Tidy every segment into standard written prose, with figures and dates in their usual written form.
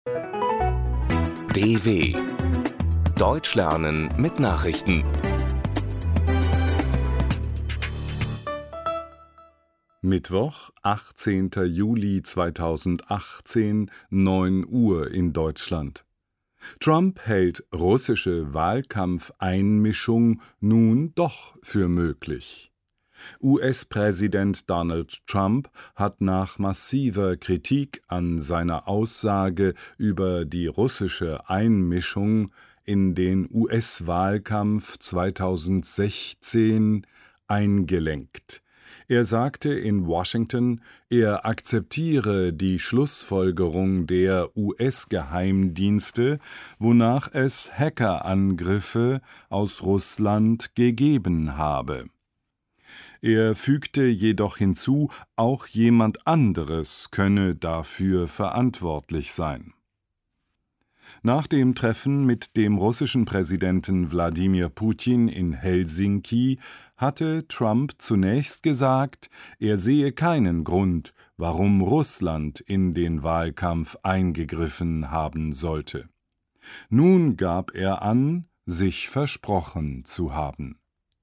DW Deutsch lernen mit Nachrichten. Mittwoch, 18. Juli 2018, 9 Uhr in Deutschland. Trump hält russische Wahlkampfeinmischung nun doch für möglich. US-Präsident Donald Trump hat nach massiver Kritik an seiner Aussage über die russische Einmischung in den US-Wahlkampf 2016 eingelenkt. Er sagte in Washington, er akzeptiere die Schlussfolgerung der US-Geheimdienste, wonach es Hackerangriffe aus Russland gegeben habe. Er fügte jedoch hinzu, auch jemand anderes könne dafür verantwortlich sein. Nach dem Treffen mit dem russischen Präsidenten Wladimir Putin in Helsinki hatte Trump zunächst gesagt, er sehe keinen Grund, warum Russland in den Wahlkampf eingegriffen haben sollte. Nun gab er an, sich versprochen zu haben.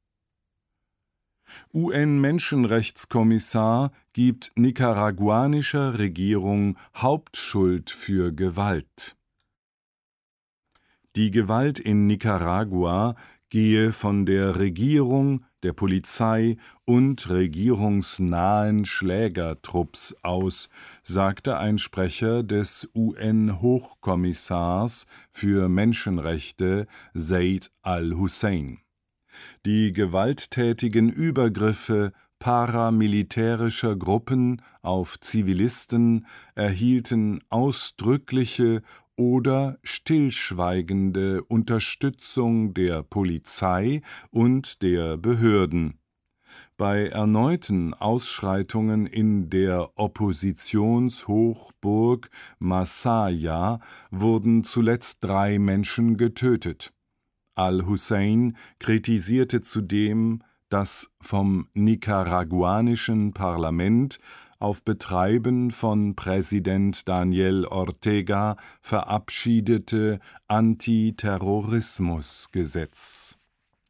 UN-Menschenrechtskommissar gibt nicaraguanischer Regierung Hauptschuld für Gewalt. Die Gewalt in Nicaragua gehe von der Regierung, der Polizei und regierungsnahen Schlägertrupps aus, sagte ein Sprecher des UN-Hochkommissars für Menschenrechte Zeid al-Hussein. Die gewalttätigen Übergriffe paramilitärischer Gruppen auf Zivilisten erhielten ausdrückliche oder stillschweigende Unterstützung der Polizei und der Behörden. Bei erneuten Ausschreitungen in der Oppositionshochburg Masaya wurden zuletzt 3 Menschen getötet. Al-Hussein kritisierte zudem das vom nicaraguanischen Parlament auf Betreiben von Präsident Daniel Ortega verabschiedete Antiterrorismusgesetz.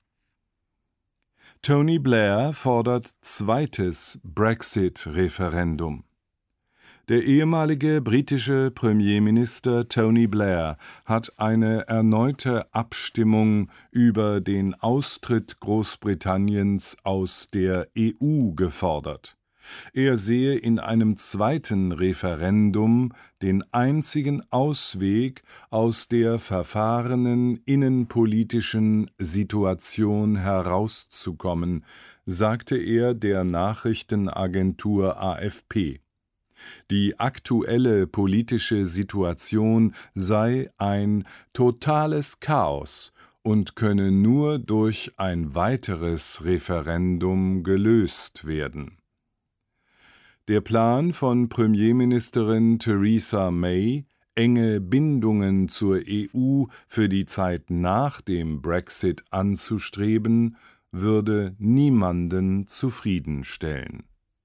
Tony Blair fordert zweites Brexit-Referendum. Der ehemalige britische Premierminister Tony Blair hat eine erneute Abstimmung über den Austritt Großbritanniens aus der EU gefordert. Er sehe in einem zweiten Referendum den einzigen Ausweg aus der verfahrenen innenpolitischen Situation herauszukommen, sagte er der Nachrichtenagentur AFP. Die aktuelle politische Situation sei ein totales Chaos und könne nur durch ein weiteres Referendum gelöst werden. Der Plan von Premierministerin Theresa May, enge Bindungen zur EU für die Zeit nach dem Brexit anzustreben, würde niemanden zufriedenstellen.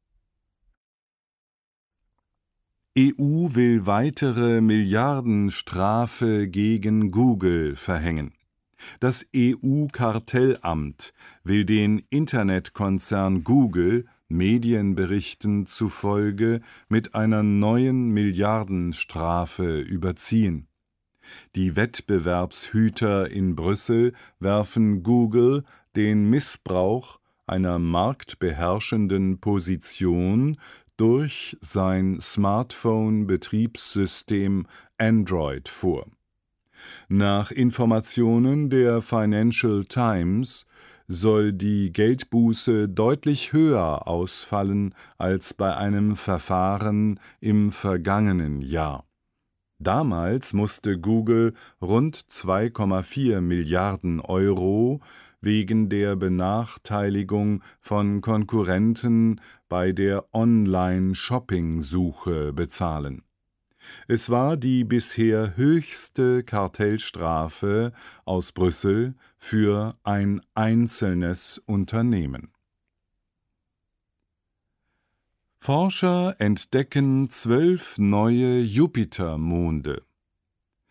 EU will weitere Milliardenstrafe gegen Google verhängen. Das EU-Kartellamt will den Internetkonzern Google Medienberichten zufolge mit einer neuen Milliardenstrafe überziehen. Die Wettbewerbshüter in Brüssel werfen Google den Missbrauch einer marktbeherrschenden Position durch sein Smartphone-Betriebssystem Android vor. Nach Informationen der Financial Times soll die Geldbuße deutlich höher ausfallen als bei einem Verfahren im vergangenen Jahr. Damals musste Google rund 2,4 Milliarden Euro wegen der Benachteiligung von Konkurrenten bei der Online-Shopping-Suche bezahlen. Es war die bisher höchste Kartellstrafe aus Brüssel für ein einzelnes Unternehmen. Forscher entdecken 12 neue Jupitermonde.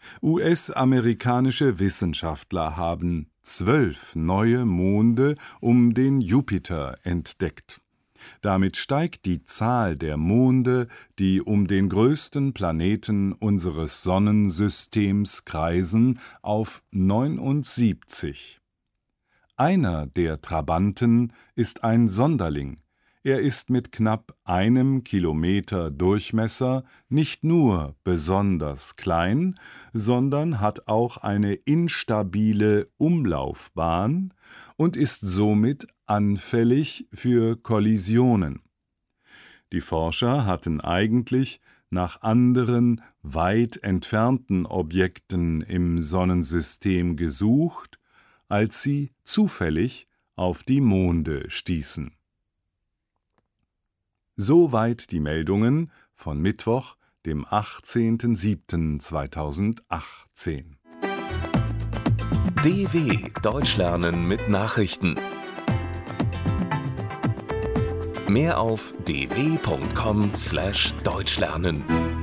US-amerikanische Wissenschaftler haben 12 neue Monde um den Jupiter entdeckt. Damit steigt die Zahl der Monde, die um den größten Planeten unseres Sonnensystems kreisen, auf 79. Einer der Trabanten ist ein Sonderling. Er ist mit knapp 1 Kilometer Durchmesser nicht nur besonders klein, sondern hat auch eine instabile Umlaufbahn und ist somit anfällig für Kollisionen. Die Forscher hatten eigentlich nach anderen, weit entfernten Objekten im Sonnensystem gesucht, als sie zufällig auf die Monde stießen. Soweit die Meldungen von Mittwoch, dem 18.07.2018. DW Deutsch lernen mit Nachrichten. Mehr auf dw.com/deutschlernen.